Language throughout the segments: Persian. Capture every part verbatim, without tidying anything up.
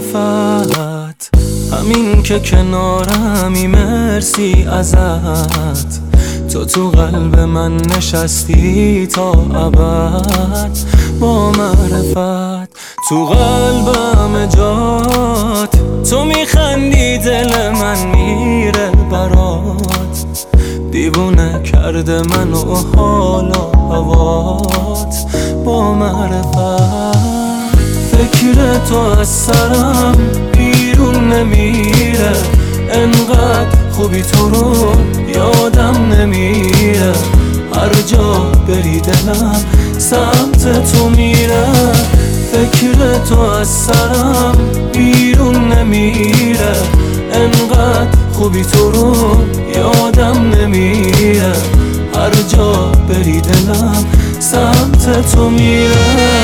معرفت، همین که کنارمی مرسی ازت. تو تو قلب من نشستی تا ابد با معرفت. تو قلبم جات، تو میخندی دل من میره برات. دیوونه کرده من و حال و هوات با معرفت. فکر تو از سرم بیرون نمیره، انقدر خوبی تو رو یادم نمیره. هر جا بری دلم سمت تو میره. فکر تو از سرم بیرون نمیره، انقدر خوبی تو رو یادم نمیره. هر جا بری دلم سمت تو میره.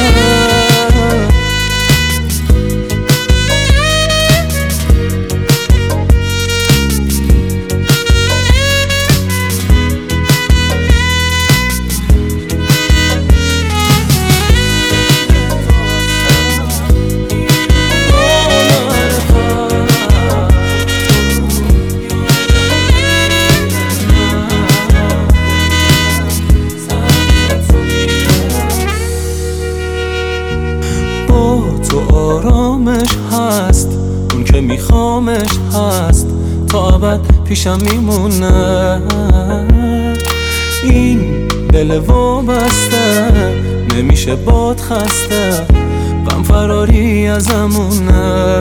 تو آرامش هست، اون که میخوامش هست، تا ابد پیشم میمونه. این دل وابسته نمیشه باد خسته، غم فراری ازمونه.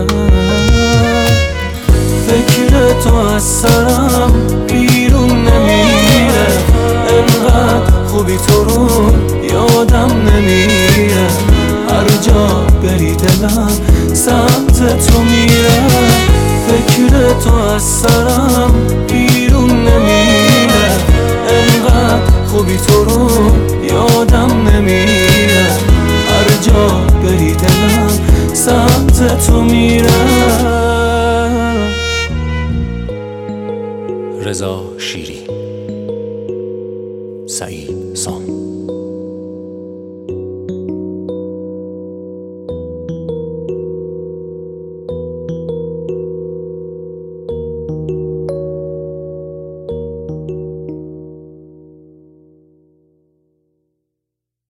فکر تو از سرم بیرون نمیره، انقدر خوبی تو رو یادم نمیره. هر جا بری دلم سمت تو میره. فکر تو از سرم بیرون نمیره، انقدر خوبی تو رو یادم نمیره. هر جا بری دلم سمت تو میره. رضا شیری، سعید سام.